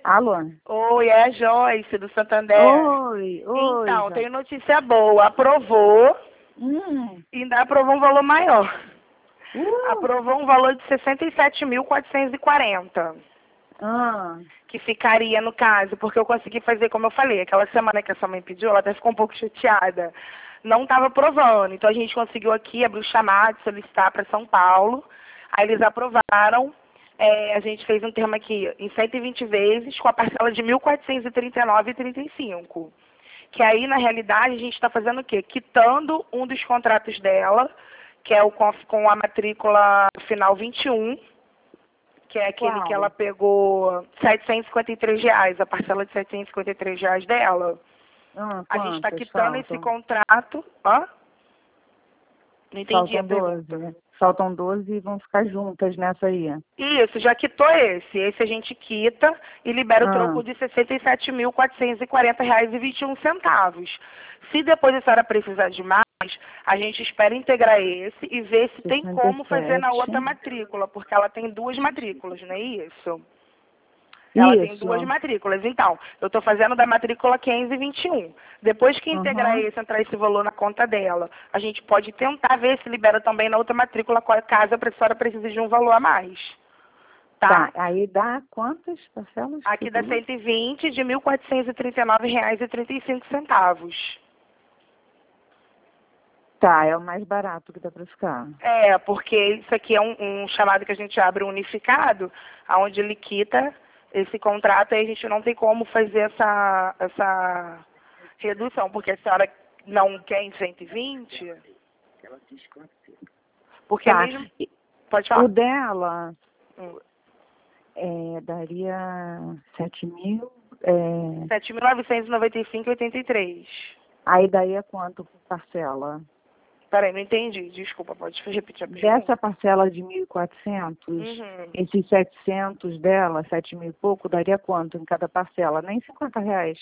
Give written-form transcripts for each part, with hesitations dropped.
Alô? Oi, é a Joyce, do Santander. Oi, Então, Joyce. tenho notícia boa. Aprovou e ainda aprovou um valor maior. Aprovou um valor de 67.440. Que ficaria no caso, porque eu consegui fazer como eu falei. Aquela semana que a sua mãe pediu, ela até ficou um pouco chateada. Não estava aprovando. Então a gente conseguiu aqui abrir o chamado, solicitar para São Paulo. Aí eles aprovaram. A gente fez um termo aqui em 120 vezes, com a parcela de 1.439,35. Que aí, na realidade, a gente está fazendo o quê? Quitando um dos contratos dela, que é o com a matrícula final 21, que é aquele Qual? que ela pegou R$ 753, a parcela de R$ 753 dela. A gente está quitando esse contrato. Hã? Não entendi a pergunta. 12. Faltam 12 e vão ficar juntas nessa aí. Isso, já quitou esse. Esse a gente quita e libera o troco de R$ 67.440,21. Se depois a senhora precisar de mais, a gente espera integrar esse e ver se tem como fazer na outra matrícula, porque ela tem duas matrículas, não é isso? Ela tem duas matrículas. Então, eu estou fazendo da matrícula 15 e 21. Depois que integrar esse, entrar esse valor na conta dela, a gente pode tentar ver se libera também na outra matrícula, caso a senhora precise de um valor a mais. Tá? Aí dá quantas parcelas? Aqui dá 120 de R$ 1.439,35. Tá, é o mais barato que dá para ficar. Porque isso aqui é um chamado que a gente abre unificado, onde ele quita esse contrato, aí a gente não tem como fazer essa redução, porque a senhora não quer em 120? Porque mesmo... Pode falar. O dela daria 7.000... 7.995,83. Aí daí é quanto por parcela? Peraí, não entendi. Desculpa, pode repetir a pergunta. Dessa parcela de 1.400, esses 700 dela, 7.000 e pouco, daria quanto em cada parcela? Nem R$ 50.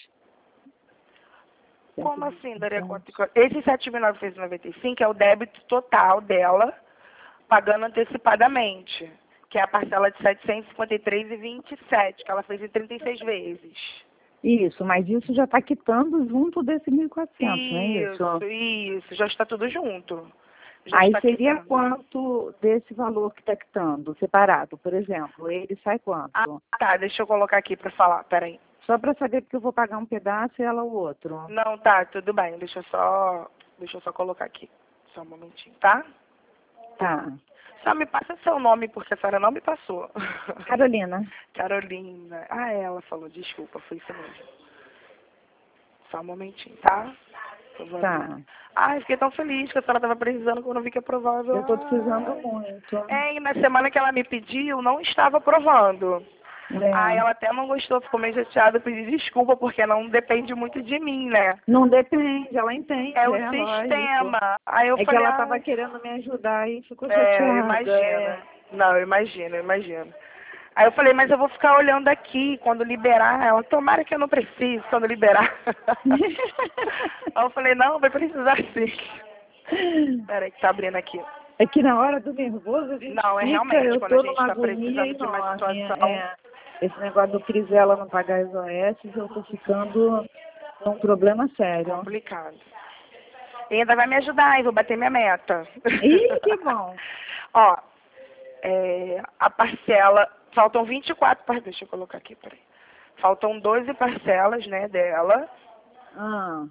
Como assim daria quanto? Esse 7.995 é o débito total dela, pagando antecipadamente, que é a parcela de 753,27, que ela fez em 36 vezes. Isso, mas isso já está quitando junto desse 1.400, não é isso? Isso, já está tudo junto. Aí seria quanto desse valor que está quitando, separado, por exemplo? Ele sai quanto? Tá, deixa eu colocar aqui para falar, peraí. Só para saber porque eu vou pagar um pedaço e ela o outro. Não, tá, tudo bem, deixa eu só colocar aqui. Só um momentinho, tá? Tá. Só me passa seu nome, porque a senhora não me passou. Carolina. Carolina. Ela falou, desculpa, foi isso mesmo. Só um momentinho, tá? Tá. Fiquei tão feliz que a senhora estava precisando quando eu vi que aprovava. Eu estou precisando muito. E na semana que ela me pediu, não estava aprovando. Aí ela até não gostou, ficou meio chateada, pedi desculpa, porque não depende muito de mim, né? Não depende, ela entende. É o sistema. Aí eu falei, que ela estava querendo me ajudar e ficou chateada. Imagina. Não, eu imagino. Aí eu falei, mas eu vou ficar olhando aqui, quando liberar. Ela, tomara que eu não precise, quando liberar. Aí eu falei, não, vai precisar sim. Peraí que tá abrindo aqui. É que na hora do nervoso a gente realmente, eu quando a tô gente numa tá agonia precisando de uma situação. Esse negócio do Crisela não pagar as OS, eu tô ficando num problema sério. Complicado. E ainda vai me ajudar, hein? Vou bater minha meta. Ih, que bom. Ó, a parcela, faltam 24 parcelas, deixa eu colocar aqui, peraí. Faltam 12 parcelas, né, dela. A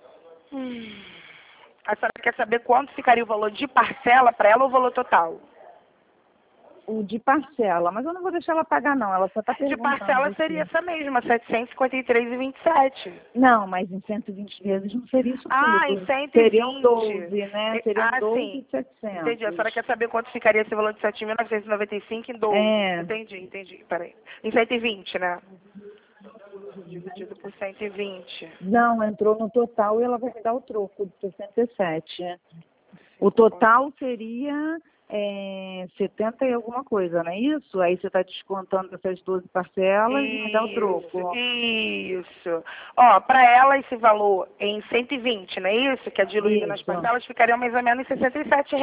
senhora quer saber quanto ficaria o valor de parcela para ela ou o valor total? O de parcela, mas eu não vou deixar ela pagar não, ela só está perguntando. De parcela seria essa mesma, 753,27. Não, mas em 120 vezes não seria isso tudo. Em 120. Seriam 12, né? Seriam 12 sim. e 700. Entendi, a senhora quer saber quanto ficaria esse valor de 7.995 em 12. Entendi, peraí. Em 120, né? Dividido por 120. Não, entrou no total e ela vai me dar o troco de 67. O total seria 70 e alguma coisa, não é isso? Aí você está descontando essas 12 parcelas e me dá o troco. Isso. Ó, para ela esse valor em 120, não é isso? Que é diluído nas parcelas, ficaria mais ou menos em R$67.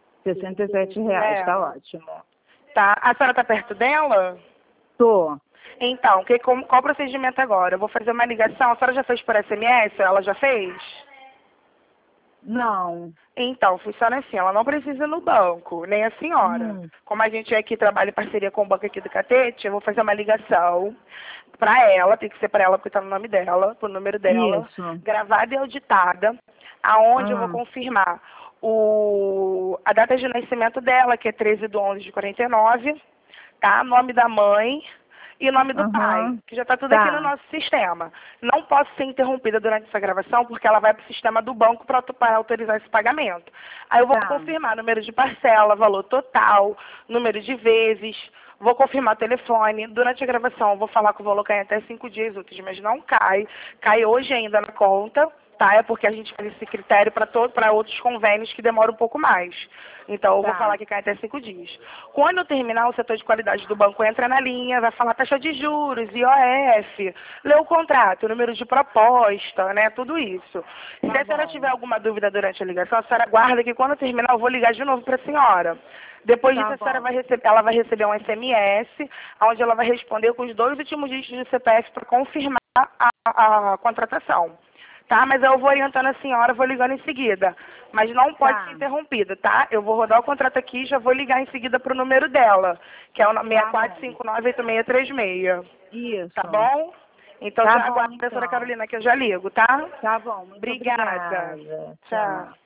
R$67, tá ótimo. Tá. A senhora tá perto dela? Tô. Então, qual o procedimento agora? Eu vou fazer uma ligação. A senhora já fez por SMS? Ela já fez? Não. Então, funciona assim, ela não precisa ir no banco, nem a senhora. Como a gente aqui trabalha em parceria com o banco aqui do Catete, eu vou fazer uma ligação para ela, tem que ser para ela porque está no nome dela, pro número dela, Isso. gravada e auditada, aonde eu vou confirmar a data de nascimento dela, que é 13/11/49, tá? Nome da mãe e o nome do pai, que já está tudo aqui no nosso sistema. Não posso ser interrompida durante essa gravação, porque ela vai para o sistema do banco para autorizar esse pagamento. Aí eu vou confirmar número de parcela, valor total, número de vezes, vou confirmar o telefone. Durante a gravação eu vou falar que o valor cai até 5 dias úteis, mas não cai. Cai hoje ainda na conta. Tá? É porque a gente faz esse critério para outros convênios que demoram um pouco mais. Então, eu vou falar que cai até 5 dias. Quando eu terminar, o setor de qualidade do banco entra na linha, vai falar taxa de juros, IOF, lê o contrato, número de proposta, né? Tudo isso. Se a senhora tiver alguma dúvida durante a ligação, a senhora aguarda que quando eu terminar, eu vou ligar de novo para a senhora. Depois disso, a senhora ela vai receber um SMS, onde ela vai responder com os 2 últimos dígitos do CPF para confirmar a contratação. Tá? Mas eu vou orientando a senhora, vou ligando em seguida. Mas não pode ser interrompida, tá? Eu vou rodar o contrato aqui e já vou ligar em seguida para o número dela, que é o 64598636. Isso. Tá bom? Então, já aguardo a professora Carolina que eu já ligo, tá? Tá bom, muito obrigada. Tchau.